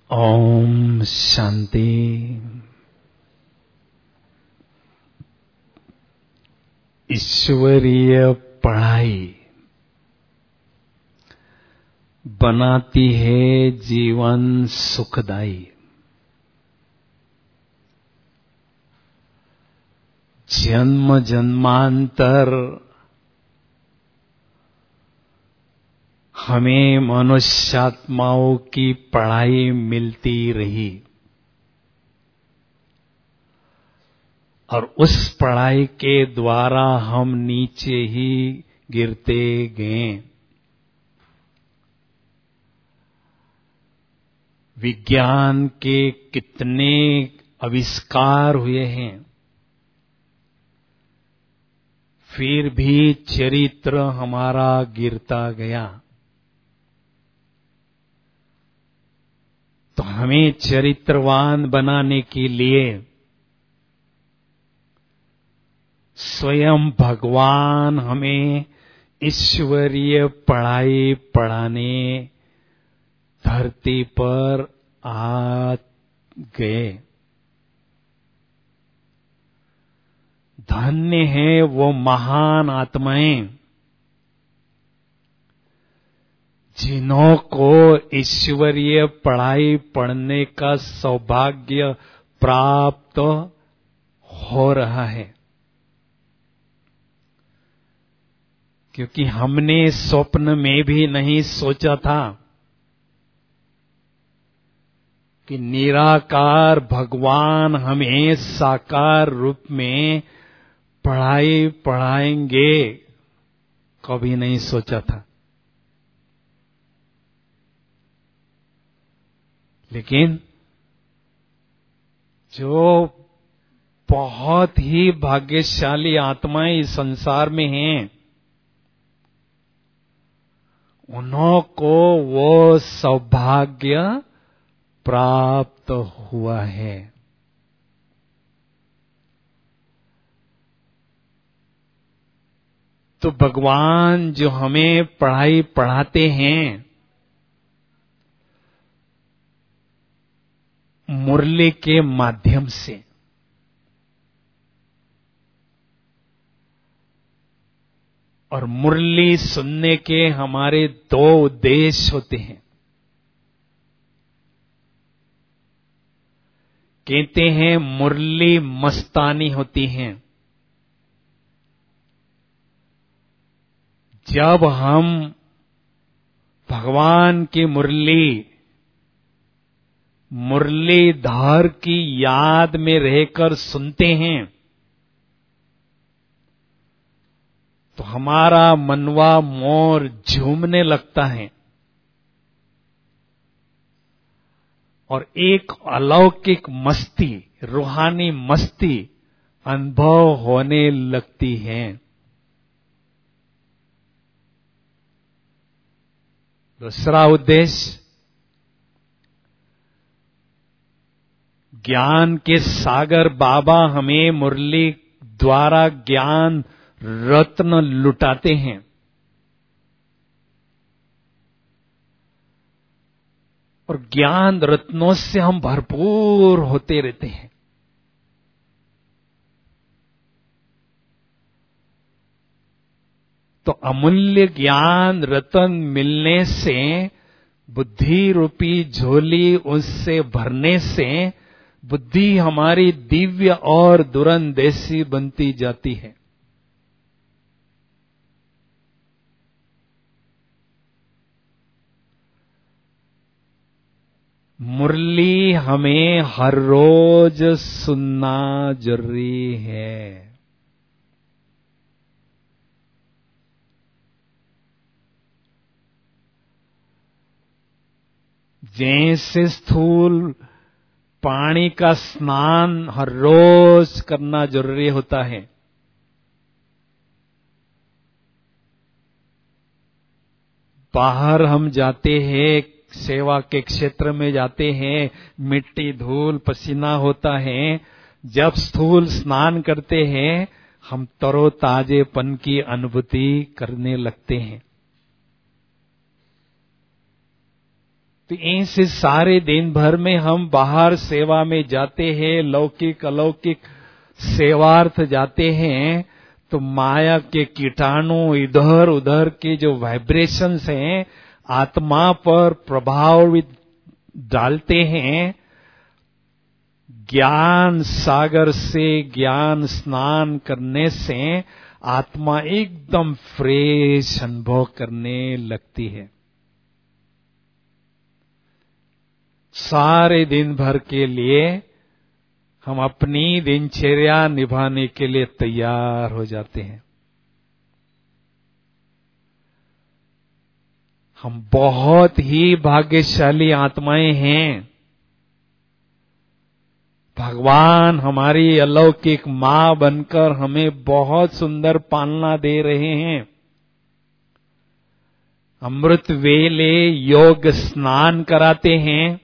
ओम शांति। ईश्वरीय पढ़ाई बनाती है जीवन सुखदायी। जन्म जन्मांतर हमें मनुष्यात्माओं की पढ़ाई मिलती रही और उस पढ़ाई के द्वारा हम नीचे ही गिरते गए। विज्ञान के कितने आविष्कार हुए हैं, फिर भी चरित्र हमारा गिरता गया। तो हमें चरित्रवान बनाने के लिए स्वयं भगवान हमें ईश्वरीय पढ़ाई पढ़ाने धरती पर आ गए। धन्य है वो महान आत्माएं जिन्हों को ईश्वरीय पढ़ाई पढ़ने का सौभाग्य प्राप्त हो रहा है, क्योंकि हमने स्वप्न में भी नहीं सोचा था कि निराकार भगवान हमें साकार रूप में पढ़ाई पढ़ाएंगे। कभी नहीं सोचा था, लेकिन जो बहुत ही भाग्यशाली आत्माएं इस संसार में हैं, उन्हों को वो सौभाग्य प्राप्त हुआ है। तो भगवान जो हमें पढ़ाई पढ़ाते हैं, मुरली के माध्यम से, और मुरली सुनने के हमारे दो उद्देश्य होते हैं। कहते हैं मुरली मस्तानी होती हैं। जब हम भगवान की मुरलीधर की याद में रहकर सुनते हैं, तो हमारा मनवा मोर झूमने लगता है और एक अलौकिक मस्ती, रूहानी मस्ती अनुभव होने लगती है। दूसरा उद्देश्य, ज्ञान के सागर बाबा हमें मुरली द्वारा ज्ञान रत्न लुटाते हैं। और ज्ञान रत्नों से हम भरपूर होते रहते हैं। तो अमूल्य ज्ञान रत्न मिलने से, बुद्धि रूपी झोली उससे भरने से बुद्धि हमारी दिव्य और दूरंदेशी बनती जाती है। मुरली हमें हर रोज सुनना जरूरी है। जैसे स्थूल पानी का स्नान हर रोज करना जरूरी होता है, बाहर हम जाते हैं, सेवा के क्षेत्र में जाते हैं, मिट्टी धूल पसीना होता है। जब स्थूल स्नान करते हैं, हम तरोताजेपन की अनुभूति करने लगते हैं। तो ऐसे सारे दिन भर में हम बाहर सेवा में जाते हैं, लौकिक अलौकिक सेवार्थ जाते हैं, तो माया के कीटाणु इधर उधर के जो वाइब्रेशंस हैं आत्मा पर प्रभाव डालते हैं। ज्ञान सागर से ज्ञान स्नान करने से आत्मा एकदम फ्रेश अनुभव करने लगती है। सारे दिन भर के लिए हम अपनी दिनचर्या निभाने के लिए तैयार हो जाते हैं। हम बहुत ही भाग्यशाली आत्माएं हैं। भगवान हमारी अलौकिक मां बनकर हमें बहुत सुंदर पालना दे रहे हैं। अमृत वेले योग स्नान कराते हैं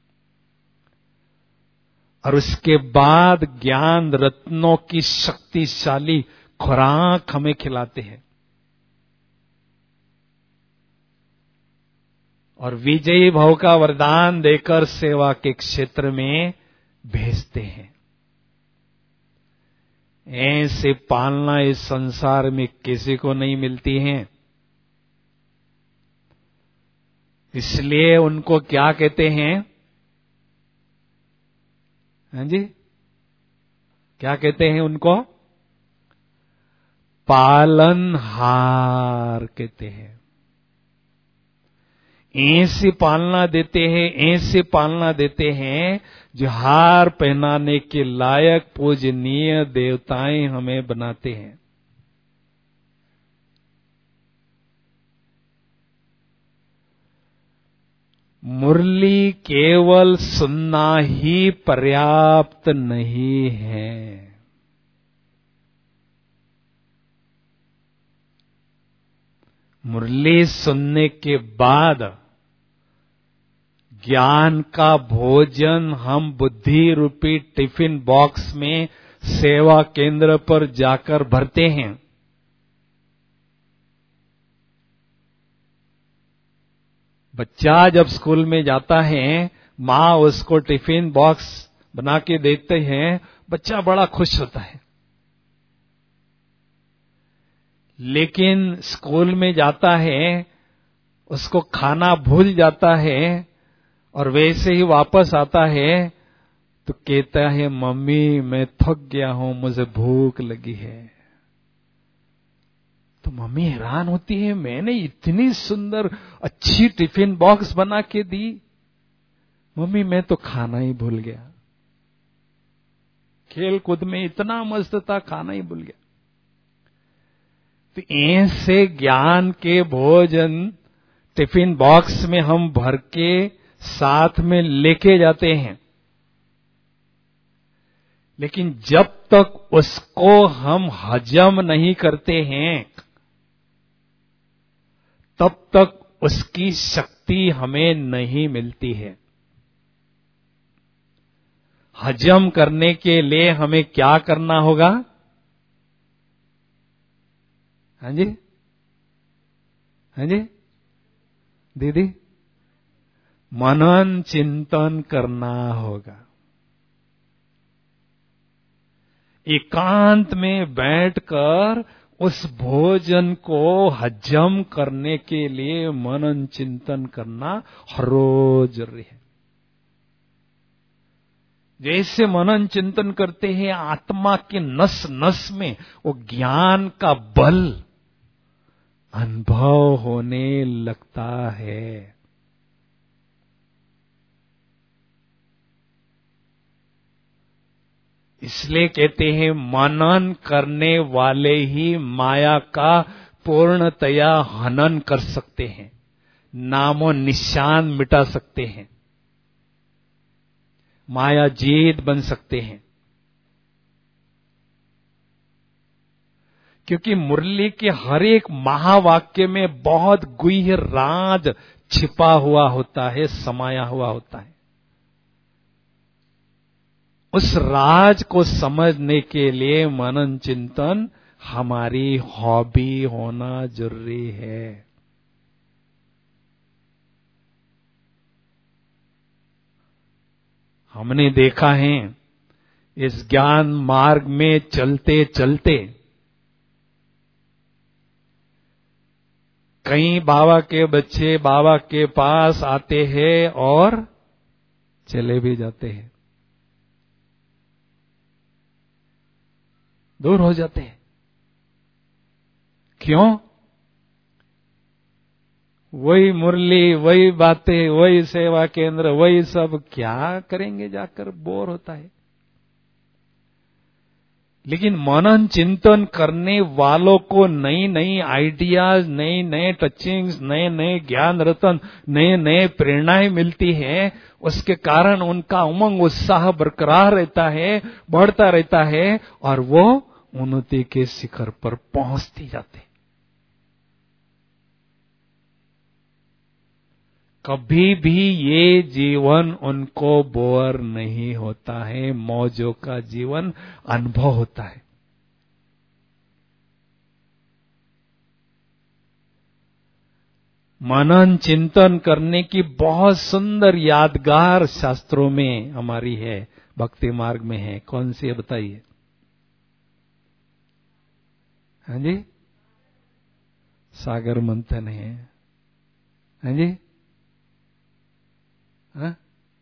और उसके बाद ज्ञान रत्नों की शक्तिशाली खुराक हमें खिलाते हैं और विजयी भव का वरदान देकर सेवा के क्षेत्र में भेजते हैं। ऐसे पालना इस संसार में किसी को नहीं मिलती है। इसलिए उनको क्या कहते हैं? हाँ जी, क्या कहते हैं उनको? पालनहार कहते हैं। ऐसी पालना देते हैं, ऐसी पालना देते हैं जो हार पहनाने के लायक पूजनीय देवताएं हमें बनाते हैं। मुरली केवल सुनना ही पर्याप्त नहीं है। मुरली सुनने के बाद ज्ञान का भोजन हम बुद्धि रूपी टिफिन बॉक्स में सेवा केंद्र पर जाकर भरते हैं। बच्चा जब स्कूल में जाता है, माँ उसको टिफिन बॉक्स बना के देते हैं, बच्चा बड़ा खुश होता है। लेकिन स्कूल में जाता है, उसको खाना भूल जाता है और वैसे ही वापस आता है तो कहता है, मम्मी मैं थक गया हूं, मुझे भूख लगी है। तो मम्मी हैरान होती है, मैंने इतनी सुंदर अच्छी टिफिन बॉक्स बना के दी, मम्मी मैं तो खाना ही भूल गया। खेल कूद में इतना मस्त था, खाना ही भूल गया। तो ऐसे ज्ञान के भोजन टिफिन बॉक्स में हम भर के साथ में लेके जाते हैं, लेकिन जब तक उसको हम हजम नहीं करते हैं तब तक उसकी शक्ति हमें नहीं मिलती है। हजम करने के लिए हमें क्या करना होगा? हाँ जी, हाँ जी दीदी, मनन चिंतन करना होगा। एकांत में बैठकर उस भोजन को हजम करने के लिए मनन चिंतन करना हर रोज जरूरी है। जैसे मनन चिंतन करते हैं, आत्मा के नस नस में वो ज्ञान का बल अनुभव होने लगता है। इसलिए कहते हैं, मनन करने वाले ही माया का पूर्णतया हनन कर सकते हैं, नामो निशान मिटा सकते हैं, माया जीत बन सकते हैं। क्योंकि मुरली के हर एक महावाक्य में बहुत गुह्य राज छिपा हुआ होता है, समाया हुआ होता है। उस राज को समझने के लिए मनन चिंतन हमारी हॉबी होना जरूरी है। हमने देखा है इस ज्ञान मार्ग में चलते चलते कई बाबा के बच्चे बाबा के पास आते हैं और चले भी जाते हैं, दूर हो जाते हैं। क्यों? वही मुरली, वही बातें, वही सेवा केंद्र, वही सब, क्या करेंगे जाकर, बोर होता है। लेकिन मनन चिंतन करने वालों को नई नई आइडियाज, नए नए टचिंग्स, नए नए ज्ञान रतन, नए नए प्रेरणाएं मिलती हैं। उसके कारण उनका उमंग उत्साह बरकरार रहता है, बढ़ता रहता है और वो उन्नति के शिखर पर पहुंचती जाते। कभी भी ये जीवन उनको बोर नहीं होता है, मौजों का जीवन अनुभव होता है। मनन चिंतन करने की बहुत सुंदर यादगार शास्त्रों में हमारी है, भक्ति मार्ग में है। कौन सी है बताइए? हाँ जी, सागर मंथन है। हाँ जी, हाँ?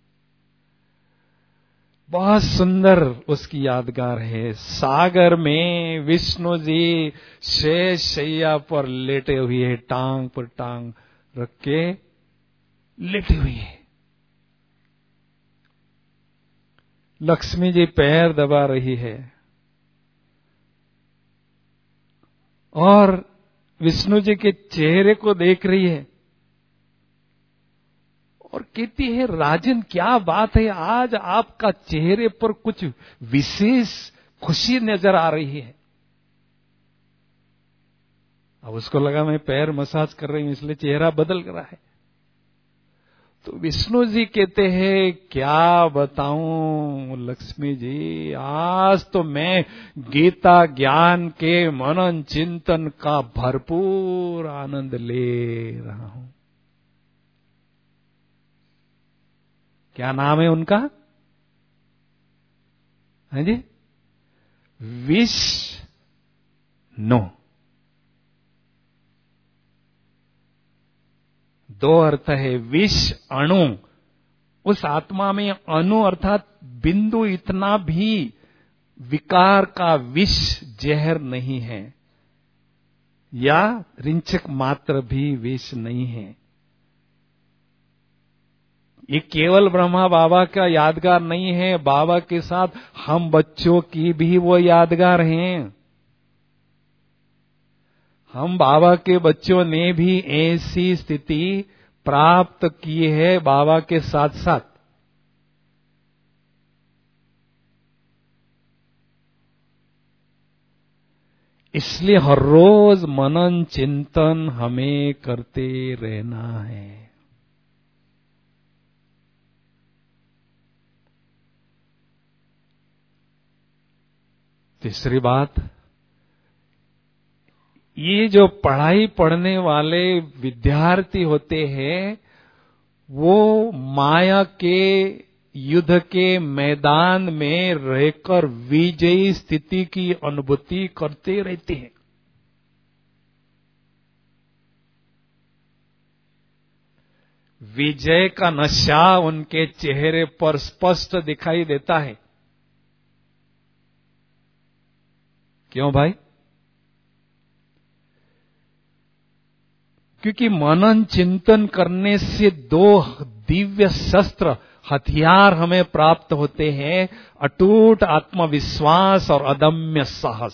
बहुत सुंदर उसकी यादगार है। सागर में विष्णु जी शेष शैया पर लेटे हुए हैं, टांग पर टांग रख के लेटे हुए हैं। लक्ष्मी जी पैर दबा रही है और विष्णु जी के चेहरे को देख रही है और कहती है, राजन क्या बात है, आज आपका चेहरे पर कुछ विशेष खुशी नजर आ रही है। अब उसको लगा मैं पैर मसाज कर रही हूं इसलिए चेहरा बदल रहा है। तो विष्णु जी कहते हैं, क्या बताऊं लक्ष्मी जी, आज तो मैं गीता ज्ञान के मनन चिंतन का भरपूर आनंद ले रहा हूं। क्या नाम है उनका? है जी, विष्णु। दो अर्थ है, विष अणु। उस आत्मा में अणु अर्थात बिंदु इतना भी विकार का विष जहर नहीं है, या रिंचक मात्र भी विष नहीं है। ये केवल ब्रह्मा बाबा का यादगार नहीं है, बाबा के साथ हम बच्चों की भी वो यादगार हैं। हम बाबा के बच्चों ने भी ऐसी स्थिति प्राप्त की है बाबा के साथ साथ। इसलिए हर रोज मनन चिंतन हमें करते रहना है। तीसरी बात, ये जो पढ़ाई पढ़ने वाले विद्यार्थी होते हैं वो माया के युद्ध के मैदान में रहकर विजयी स्थिति की अनुभूति करते रहते हैं। विजय का नशा उनके चेहरे पर स्पष्ट दिखाई देता है। क्यों भाई? क्योंकि मनन चिंतन करने से दो दिव्य शस्त्र हथियार हमें प्राप्त होते हैं, अटूट आत्मविश्वास और अदम्य साहस।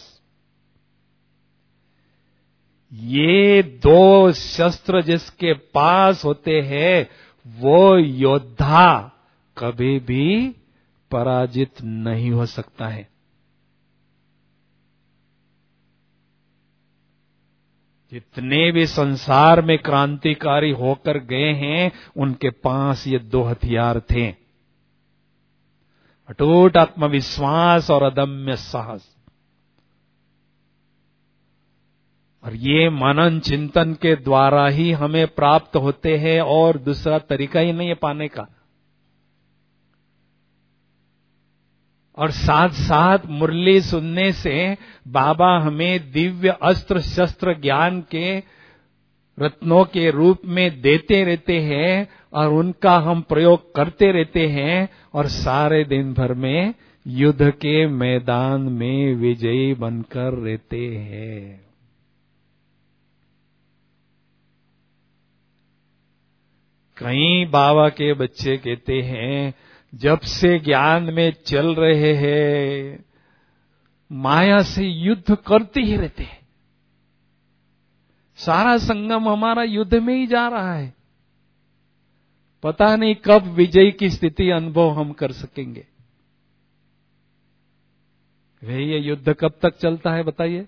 ये दो शस्त्र जिसके पास होते हैं वो योद्धा कभी भी पराजित नहीं हो सकता है। जितने भी संसार में क्रांतिकारी होकर गए हैं उनके पास ये दो हथियार थे, अटूट आत्मविश्वास और अदम्य साहस। और ये मनन चिंतन के द्वारा ही हमें प्राप्त होते हैं और दूसरा तरीका ही नहीं है पाने का। और साथ साथ मुरली सुनने से बाबा हमें दिव्य अस्त्र शस्त्र ज्ञान के रत्नों के रूप में देते रहते हैं और उनका हम प्रयोग करते रहते हैं और सारे दिन भर में युद्ध के मैदान में विजयी बनकर रहते हैं। कई बाबा के बच्चे कहते हैं जब से ज्ञान में चल रहे हैं माया से युद्ध करते ही रहते हैं। सारा संगम हमारा युद्ध में ही जा रहा है। पता नहीं कब विजय की स्थिति अनुभव हम कर सकेंगे। ये युद्ध कब तक चलता है बताइए?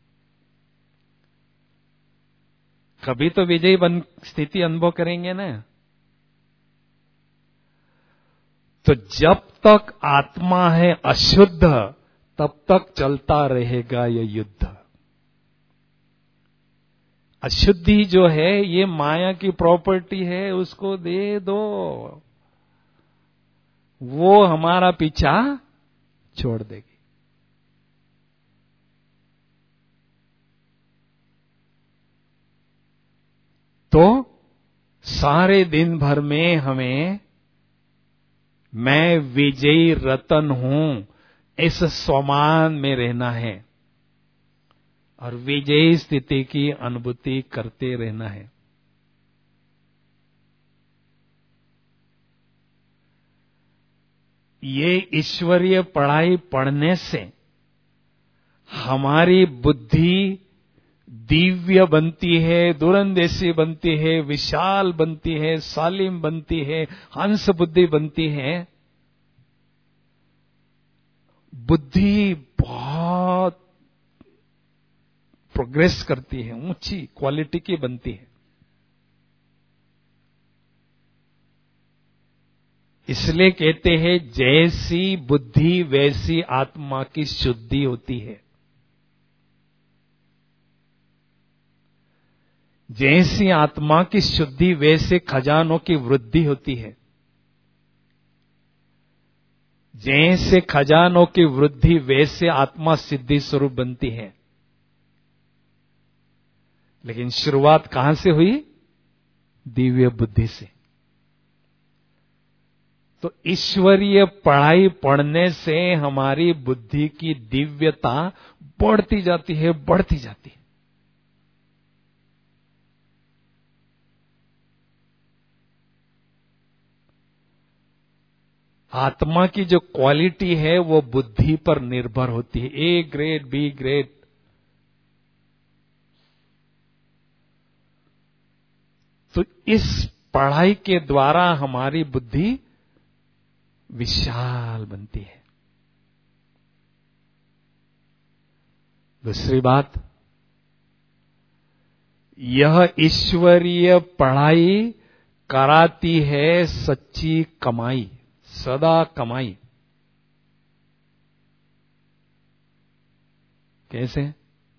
कभी तो विजयी बन स्थिति अनुभव करेंगे ना। तो जब तक आत्मा है अशुद्ध तब तक चलता रहेगा यह युद्ध। अशुद्धि जो है ये माया की प्रॉपर्टी है, उसको दे दो, वो हमारा पीछा छोड़ देगी। तो सारे दिन भर में हमें मैं विजयी रतन हूं इस स्वमान में रहना है और विजयी स्थिति की अनुभूति करते रहना है। ये ईश्वरीय पढ़ाई पढ़ने से हमारी बुद्धि दिव्य बनती है, दूरंदेशी बनती है, विशाल बनती है, सालिम बनती है, हंस बुद्धि बनती है। बुद्धि बहुत प्रोग्रेस करती है, ऊंची क्वालिटी की बनती है। इसलिए कहते हैं जैसी बुद्धि वैसी आत्मा की शुद्धि होती है। जैसी आत्मा की शुद्धि वैसे खजानों की वृद्धि होती है। जैसे खजानों की वृद्धि वैसे आत्मा सिद्धि स्वरूप बनती है। लेकिन शुरुआत कहां से हुई? दिव्य बुद्धि से। तो ईश्वरीय पढ़ाई पढ़ने से हमारी बुद्धि की दिव्यता बढ़ती जाती है, बढ़ती जाती है। आत्मा की जो क्वालिटी है वो बुद्धि पर निर्भर होती है। A grade, B grade. तो इस पढ़ाई के द्वारा हमारी बुद्धि विशाल बनती है। दूसरी बात, यह ईश्वरीय पढ़ाई कराती है सच्ची कमाई, सदा कमाई। कैसे?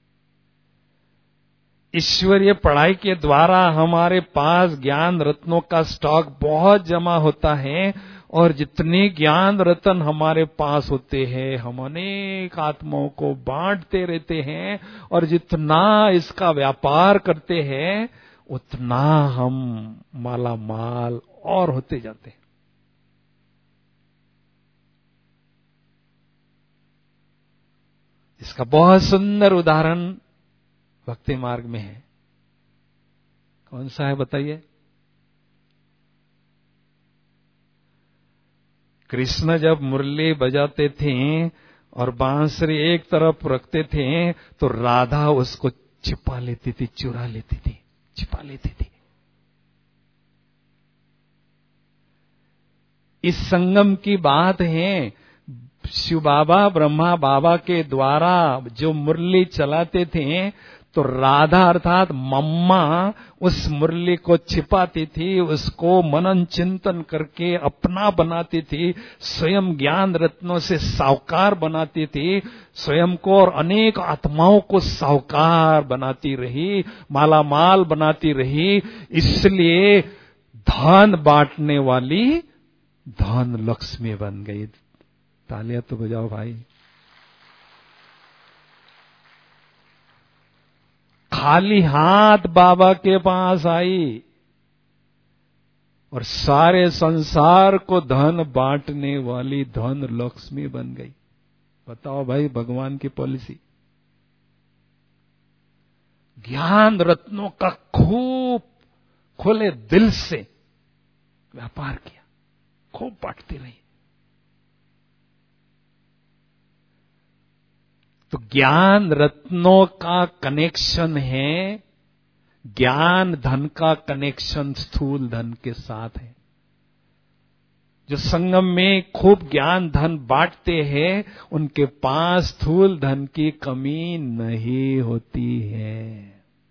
ईश्वरीय पढ़ाई के द्वारा हमारे पास ज्ञान रत्नों का स्टॉक बहुत जमा होता है और जितने ज्ञान रत्न हमारे पास होते हैं हम अनेक आत्माओं को बांटते रहते हैं और जितना इसका व्यापार करते हैं उतना हम माला माल और होते जाते हैं। इसका बहुत सुंदर उदाहरण भक्ति मार्ग में है। कौन सा है बताइए? कृष्ण जब मुरली बजाते थे और बांसुरी एक तरफ रखते थे तो राधा उसको छिपा लेती थी, चुरा लेती थी, छिपा लेती थी। इस संगम की बात है। शिव बाबा ब्रह्मा बाबा के द्वारा जो मुरली चलाते थे तो राधा अर्थात मम्मा उस मुरली को छिपाती थी, उसको मनन चिंतन करके अपना बनाती थी, स्वयं ज्ञान रत्नों से साहूकार बनाती थी, स्वयं को और अनेक आत्माओं को साहूकार बनाती रही, माला माल बनाती रही। इसलिए धन बांटने वाली धन लक्ष्मी बन गई, तालियां तो बजाओ भाई। खाली हाथ बाबा के पास आई और सारे संसार को धन बांटने वाली धन लक्ष्मी बन गई। बताओ भाई, भगवान की पॉलिसी। ज्ञान रत्नों का खूब खुले दिल से व्यापार किया, खूब बांटती रही। तो ज्ञान रत्नों का कनेक्शन है, ज्ञान धन का कनेक्शन स्थूल धन के साथ है। जो संगम में खूब ज्ञान धन बांटते हैं, उनके पास स्थूल धन की कमी नहीं होती है।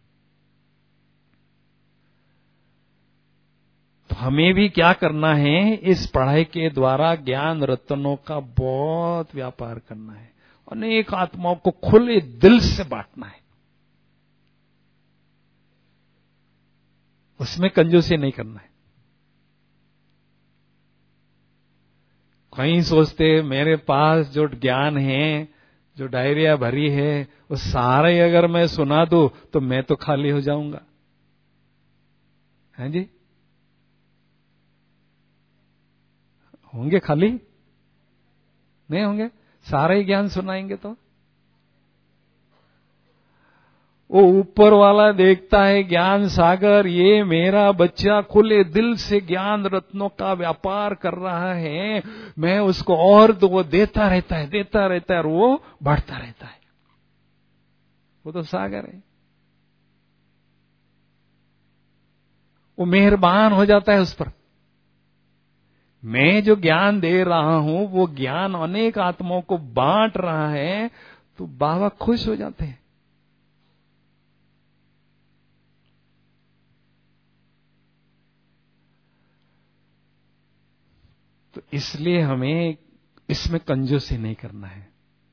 तो हमें भी क्या करना है, इस पढ़ाई के द्वारा ज्ञान रत्नों का बहुत व्यापार करना है, अनेक आत्माओं को खुले दिल से बांटना है। उसमें कंजूसी नहीं करना है। कहीं सोचते मेरे पास जो ज्ञान है, जो डायरिया भरी है, वो सारा ही अगर मैं सुना दूं तो मैं तो खाली हो जाऊंगा। हैं जी? होंगे खाली? नहीं होंगे? सारा ही ज्ञान सुनाएंगे तो वो ऊपर वाला देखता है ज्ञान सागर, ये मेरा बच्चा खुले दिल से ज्ञान रत्नों का व्यापार कर रहा है, मैं उसको और तो वो देता रहता है और वो बढ़ता रहता है। वो तो सागर है, वो मेहरबान हो जाता है उस पर। मैं जो ज्ञान दे रहा हूं वो ज्ञान अनेक आत्माओं को बांट रहा है, तो बाबा खुश हो जाते हैं। तो इसलिए हमें इसमें कंजूसी नहीं करना है।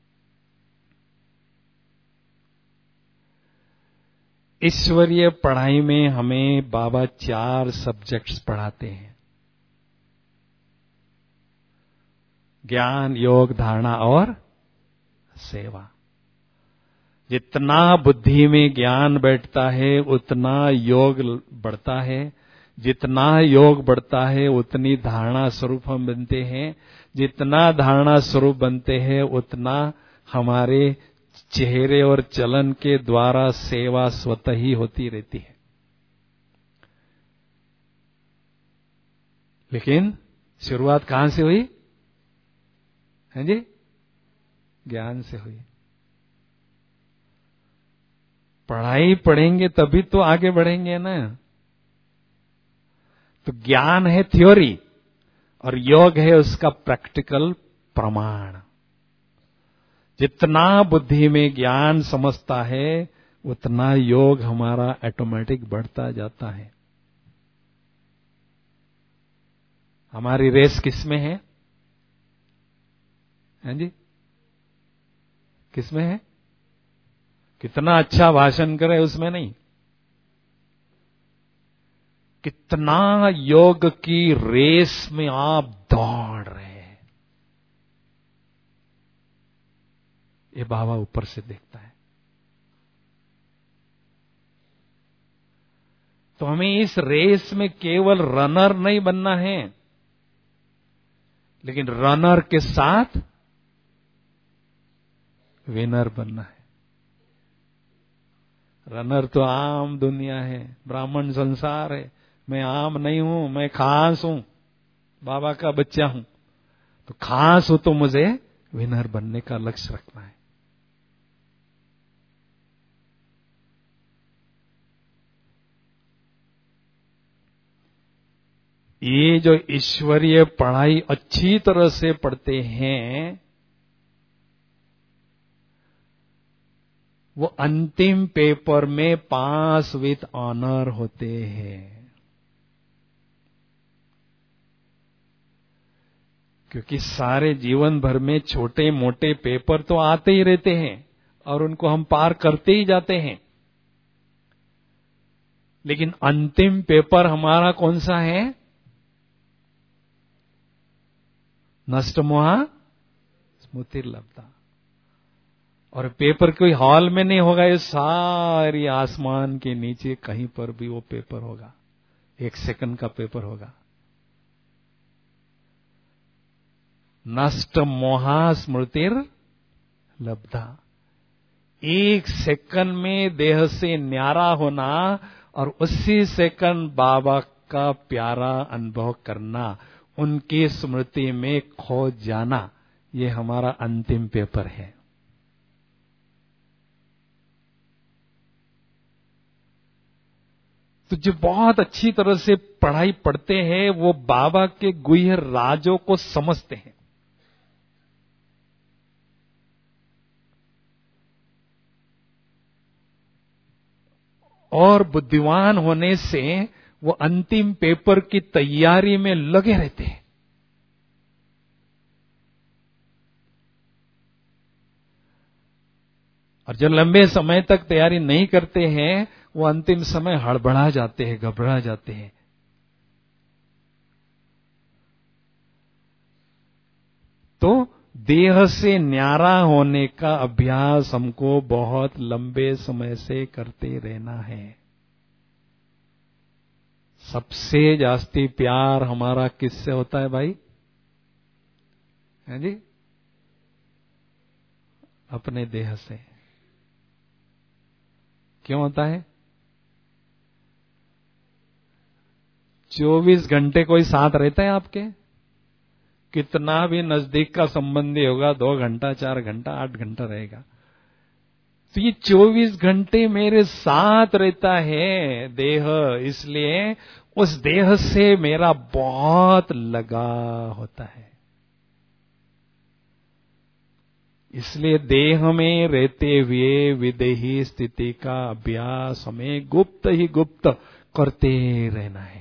ईश्वरीय पढ़ाई में हमें बाबा 4 सब्जेक्ट्स पढ़ाते हैं, ज्ञान, योग, धारणा और सेवा। जितना बुद्धि में ज्ञान बैठता है उतना योग बढ़ता है, जितना योग बढ़ता है उतनी धारणा स्वरूप हम बनते हैं, जितना धारणा स्वरूप बनते हैं उतना हमारे चेहरे और चलन के द्वारा सेवा स्वतः ही होती रहती है। लेकिन शुरुआत कहां से हुई? हैं जी? ज्ञान से हुई। पढ़ाई पढ़ेंगे तभी तो आगे बढ़ेंगे ना। तो ज्ञान है थ्योरी और योग है उसका प्रैक्टिकल प्रमाण। जितना बुद्धि में ज्ञान समझता है उतना योग हमारा ऑटोमेटिक बढ़ता जाता है। हमारी रेस किसमें है? हैं जी? किसमें है? कितना अच्छा भाषण करे उसमें नहीं, कितना योग की रेस में आप दौड़ रहे हैं, ये बाबा ऊपर से देखता है। तो हमें इस रेस में केवल रनर नहीं बनना है, लेकिन रनर के साथ विनर बनना है। रनर तो आम दुनिया है, ब्राह्मण संसार है, मैं आम नहीं हूं, मैं खास हूं, बाबा का बच्चा हूं। तो खास हो तो मुझे विनर बनने का लक्ष्य रखना है। ये जो ईश्वरीय पढ़ाई अच्छी तरह से पढ़ते हैं, वो अंतिम पेपर में पास विथ ऑनर होते हैं। क्योंकि सारे जीवन भर में छोटे मोटे पेपर तो आते ही रहते हैं और उनको हम पार करते ही जाते हैं, लेकिन अंतिम पेपर हमारा कौन सा है? नष्ट मोहा स्मृतिर्लब्धा। और पेपर कोई हॉल में नहीं होगा, ये सारी आसमान के नीचे कहीं पर भी वो पेपर होगा, 1 सेकंड का पेपर होगा। नष्ट मोहा स्मृतिर लब्धा। 1 सेकंड में देह से न्यारा होना और उसी सेकंड बाबा का प्यारा अनुभव करना, उनकी स्मृति में खो जाना, ये हमारा अंतिम पेपर है। तो जो बहुत अच्छी तरह से पढ़ाई पढ़ते हैं वो बाबा के गुह्य राजों को समझते हैं। और बुद्धिमान होने से वो अंतिम पेपर की तैयारी में लगे रहते हैं। और जो लंबे समय तक तैयारी नहीं करते हैं वो अंतिम समय हड़बड़ा जाते हैं, घबरा जाते हैं। तो देह से न्यारा होने का अभ्यास हमको बहुत लंबे समय से करते रहना है। सबसे जास्ती प्यार हमारा किससे होता है भाई? है जी? अपने देह से। क्यों होता है? 24 घंटे कोई साथ रहता है आपके? कितना भी नजदीक का संबंधी होगा, 2 घंटा, 4 घंटा, 8 घंटा रहेगा। तो ये 24 घंटे मेरे साथ रहता है देह, इसलिए उस देह से मेरा बहुत लगाव होता है। इसलिए देह में रहते हुए विदेही स्थिति का अभ्यास हमें गुप्त ही गुप्त करते रहना है।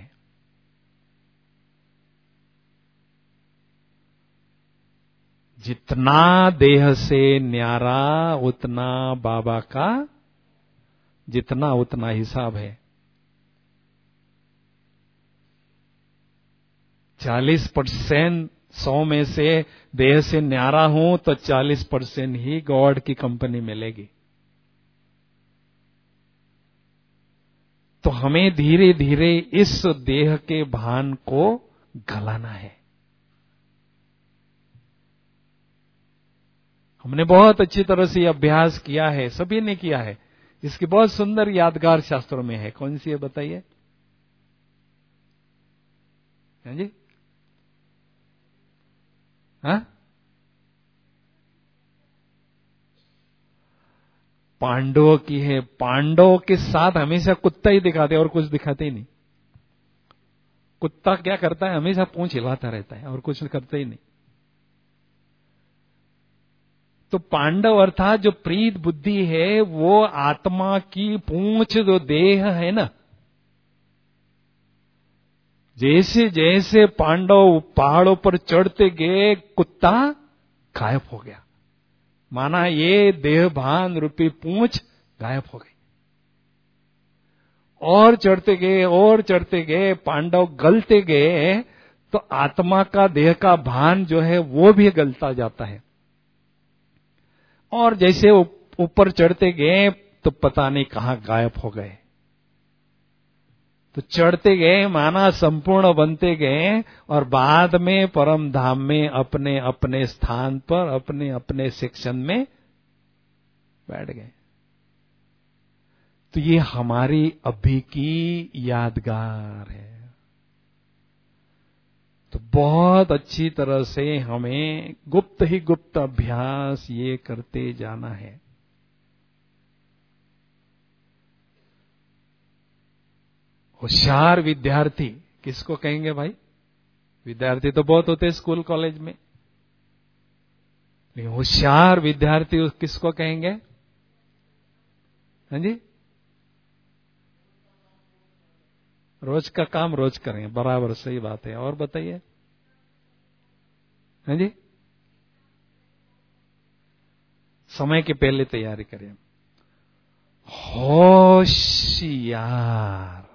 जितना देह से न्यारा उतना बाबा का जितना उतना हिसाब है। 40% 100 में से देह से न्यारा हूं तो 40% ही गॉड की कंपनी मिलेगी। तो हमें धीरे धीरे इस देह के भान को गलाना है। हमने बहुत अच्छी तरह से अभ्यास किया है, सभी ने किया है। इसकी बहुत सुंदर यादगार शास्त्रों में है। कौन सी है बताइए? हैं जी? हाँ? पांडवों की है। पांडवों के साथ हमेशा कुत्ता ही दिखाते और कुछ दिखाते ही नहीं। कुत्ता क्या करता है? हमेशा पूंछ हिलाता रहता है और कुछ करता ही नहीं। तो पांडव अर्थात जो प्रीत बुद्धि है वो आत्मा की पूंछ, जो देह है ना, जैसे जैसे पांडव पहाड़ों पर चढ़ते गए कुत्ता गायब हो गया। माना ये देहभान रूपी पूंछ गायब हो गई। और चढ़ते गए और चढ़ते गए, पांडव गलते गए तो आत्मा का देह का भान जो है वो भी गलता जाता है। और जैसे ऊपर चढ़ते गए तो पता नहीं कहां गायब हो गए। तो चढ़ते गए माना संपूर्ण बनते गए और बाद में परम धाम में अपने अपने स्थान पर अपने अपने सेक्शन में बैठ गए। तो ये हमारी अभी की यादगार है। तो बहुत अच्छी तरह से हमें गुप्त ही गुप्त अभ्यास ये करते जाना है। होशियार विद्यार्थी किसको कहेंगे भाई? विद्यार्थी तो बहुत होते हैं स्कूल कॉलेज में, लेकिन होशियार विद्यार्थी किसको कहेंगे? हाँ जी? रोज का काम रोज करें, बराबर, सही बात है। और बताइए। हाँ जी? समय के पहले तैयारी करें। होशियार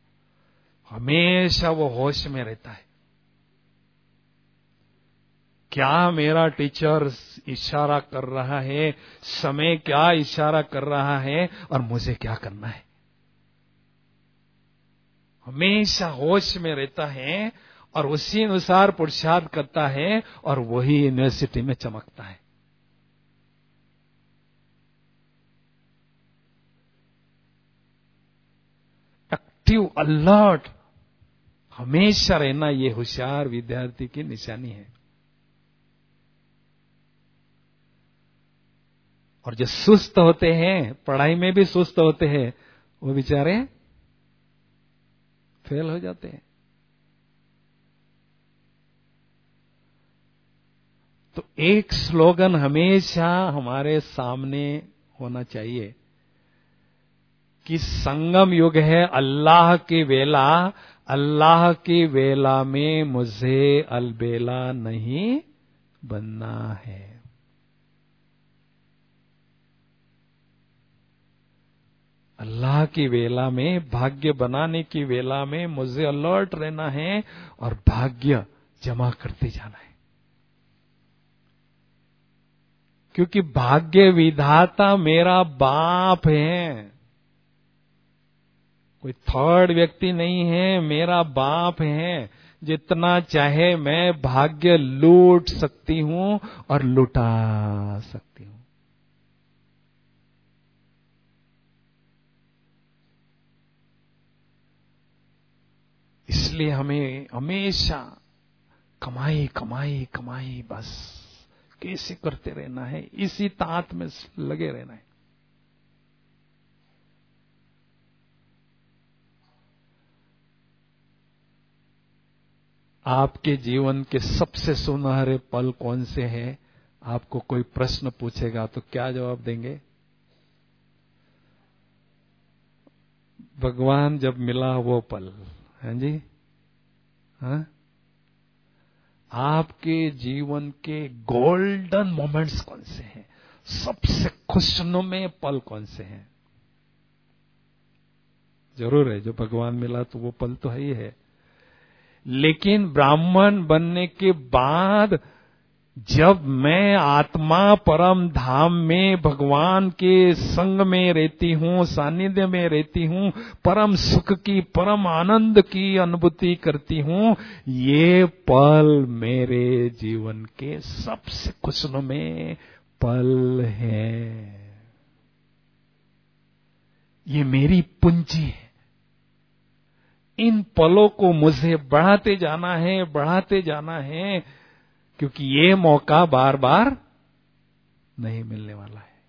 हमेशा वो होश में रहता है। क्या मेरा टीचर इशारा कर रहा है, समय क्या इशारा कर रहा है और मुझे क्या करना है। हमेशा होश में रहता है और उसी अनुसार पुरुषार्थ करता है और वही यूनिवर्सिटी में चमकता है। एक्टिव, अलर्ट हमेशा रहना, ये होशियार विद्यार्थी की निशानी है। और जो सुस्त होते हैं, पढ़ाई में भी सुस्त होते हैं, वो बेचारे फेल हो जाते हैं। तो एक स्लोगन हमेशा हमारे सामने होना चाहिए कि संगम युग है अल्लाह की वेला, अल्लाह की वेला में मुझे अलबेला नहीं बनना है। अल्लाह की वेला में, भाग्य बनाने की वेला में मुझे अलर्ट रहना है और भाग्य जमा करते जाना है। क्योंकि भाग्य विधाता मेरा बाप है, कोई थर्ड व्यक्ति नहीं है, मेरा बाप है। जितना चाहे मैं भाग्य लूट सकती हूं और लुटा सकती हूं। इसलिए हमें हमेशा कमाई कमाई कमाई बस कैसे करते रहना है, इसी तात में लगे रहना है। आपके जीवन के सबसे सुनहरे पल कौन से हैं? आपको कोई प्रश्न पूछेगा तो क्या जवाब देंगे? भगवान जब मिला वो पल, हैं जी? हाँ? आपके जीवन के गोल्डन मोमेंट्स कौन से हैं? सबसे खुशनुमे पल कौन से हैं? जरूर है, जो भगवान मिला तो वो पल तो है ही है। लेकिन ब्राह्मण बनने के बाद जब मैं आत्मा परम धाम में भगवान के संग में रहती हूँ, सानिध्य में रहती हूँ, परम सुख की, परम आनंद की अनुभूति करती हूँ, ये पल मेरे जीवन के सबसे खुशनुमे पल है। ये मेरी पूंजी है। इन पलों को मुझे बढ़ाते जाना है, बढ़ाते जाना है, क्योंकि ये मौका बार बार नहीं मिलने वाला है।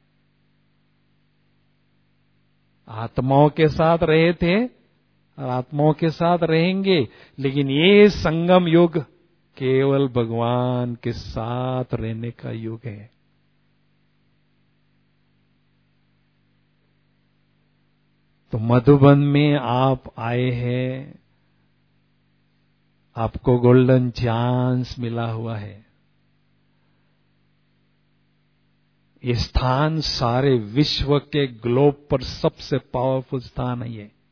आत्माओं के साथ रहे थे और आत्माओं के साथ रहेंगे, लेकिन ये संगम युग केवल भगवान के साथ रहने का युग है। तो मधुबन में आप आए हैं, आपको गोल्डन चांस मिला हुआ है। ये स्थान सारे विश्व के ग्लोब पर सबसे पावरफुल स्थान है ये।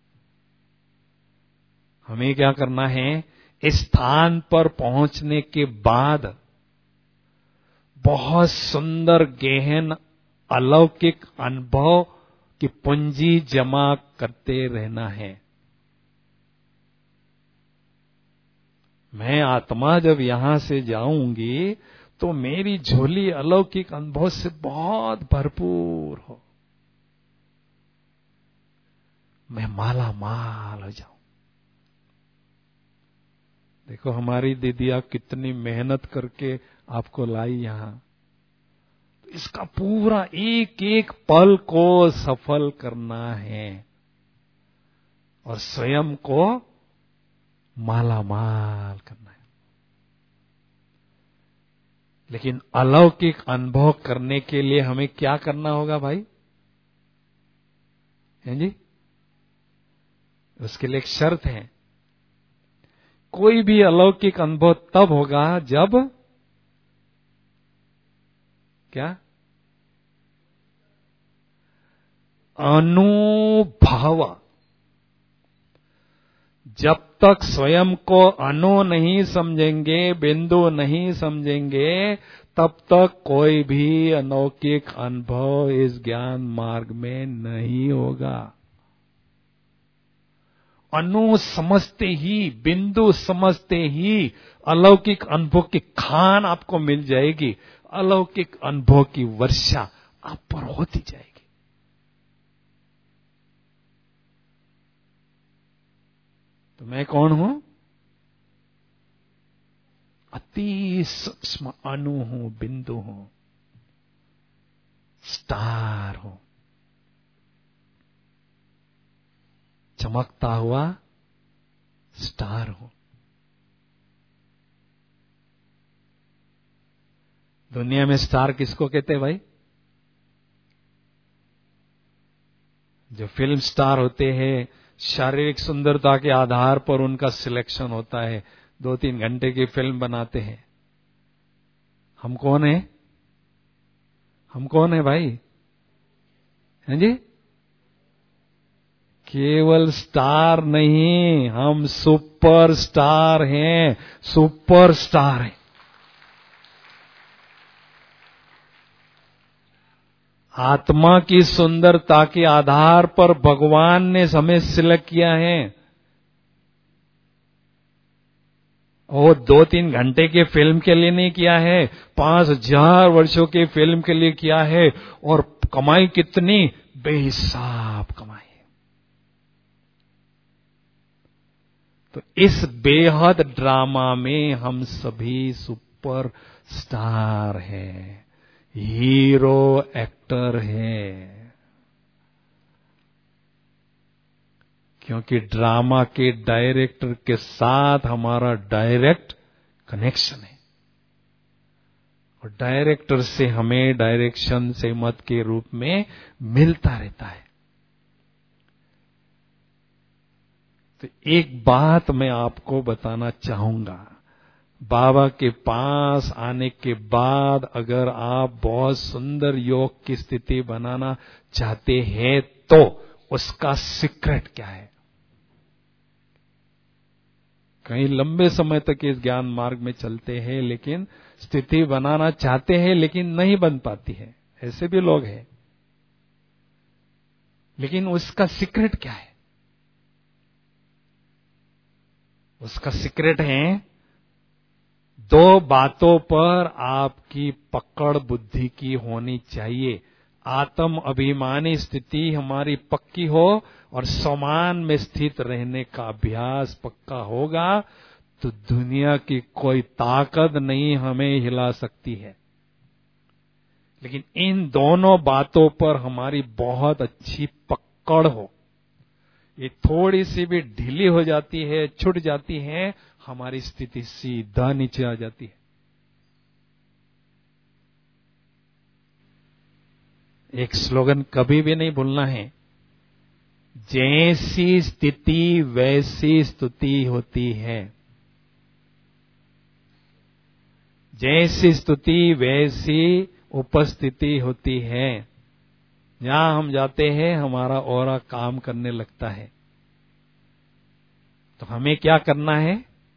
हमें क्या करना है? इस स्थान पर पहुंचने के बाद बहुत सुंदर गहन अलौकिक अनुभव की पूंजी जमा करते रहना है। मैं आत्मा जब यहां से जाऊंगी तो मेरी झोली अलौकिक अनुभव से बहुत भरपूर हो, मैं माला माल हो जाऊं। देखो हमारी दीदियां कितनी मेहनत करके आपको लाई यहां। तो इसका पूरा एक एक पल को सफल करना है और स्वयं को माला माल करना है। लेकिन अलौकिक अनुभव करने के लिए हमें क्या करना होगा भाई? हैं जी? उसके लिए एक शर्त है। कोई भी अलौकिक अनुभव तब होगा जब क्या? अनुभव। जब तक स्वयं को अणु नहीं समझेंगे, बिंदु नहीं समझेंगे, तब तक कोई भी अलौकिक अनुभव इस ज्ञान मार्ग में नहीं होगा। अणु समझते ही, बिंदु समझते ही अलौकिक अनुभव की खान आपको मिल जाएगी, अलौकिक अनुभव की वर्षा आप पर होती जाएगी। तो मैं कौन हूं? अति सूक्ष्म अणु हूं, बिंदु हूं, स्टार हूं, चमकता हुआ स्टार हूं। दुनिया में स्टार किसको कहते हैं भाई? जो फिल्म स्टार होते हैं, शारीरिक सुंदरता के आधार पर उनका सिलेक्शन होता है, 2-3 घंटे की फिल्म बनाते हैं। हम कौन है? हम कौन है भाई? हैं जी? केवल स्टार नहीं, हम सुपर स्टार हैं, सुपर स्टार हैं। आत्मा की सुंदरता के आधार पर भगवान ने हमें सिलेक्ट किया है। वो 2-3 घंटे के फिल्म के लिए नहीं किया है, 5000 वर्षों के फिल्म के लिए किया है। और कमाई कितनी? बेहिसाब कमाई। तो इस बेहद ड्रामा में हम सभी सुपर स्टार हैं, हीरो एक्टर हैं। क्योंकि ड्रामा के डायरेक्टर के साथ हमारा डायरेक्ट कनेक्शन है, और डायरेक्टर से हमें डायरेक्शन से मत के रूप में मिलता रहता है। तो एक बात मैं आपको बताना चाहूंगा, बाबा के पास आने के बाद अगर आप बहुत सुंदर योग की स्थिति बनाना चाहते हैं तो उसका सीक्रेट क्या है? कई लंबे समय तक इस ज्ञान मार्ग में चलते हैं, लेकिन स्थिति बनाना चाहते हैं लेकिन नहीं बन पाती है, ऐसे भी लोग हैं। लेकिन उसका सीक्रेट क्या है? उसका सीक्रेट है 2 बातों पर आपकी पकड़ बुद्धि की होनी चाहिए। आत्म अभिमानी स्थिति हमारी पक्की हो और समान में स्थित रहने का अभ्यास पक्का होगा तो दुनिया की कोई ताकत नहीं हमें हिला सकती है। लेकिन इन दोनों बातों पर हमारी बहुत अच्छी पकड़ हो, ये थोड़ी सी भी ढीली हो जाती है, छूट जाती है, हमारी स्थिति सीधा नीचे आ जाती है। एक स्लोगन कभी भी नहीं भूलना है, जैसी स्थिति वैसी स्तुति होती है। जैसी स्तुति वैसी उपस्थिति होती है। जहां हम जाते हैं हमारा ऑरा काम करने लगता है। तो हमें क्या करना है?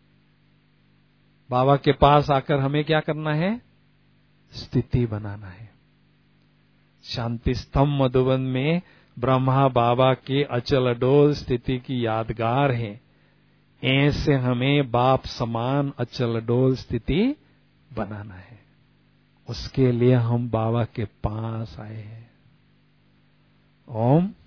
बाबा के पास आकर हमें क्या करना है? स्थिति बनाना है। शांति स्तंभ मधुबन में ब्रह्मा बाबा की अचल अडोल स्थिति की यादगार है। ऐसे हमें बाप समान अचल अडोल स्थिति बनाना है। उसके लिए हम बाबा के पास आए हैं। ओम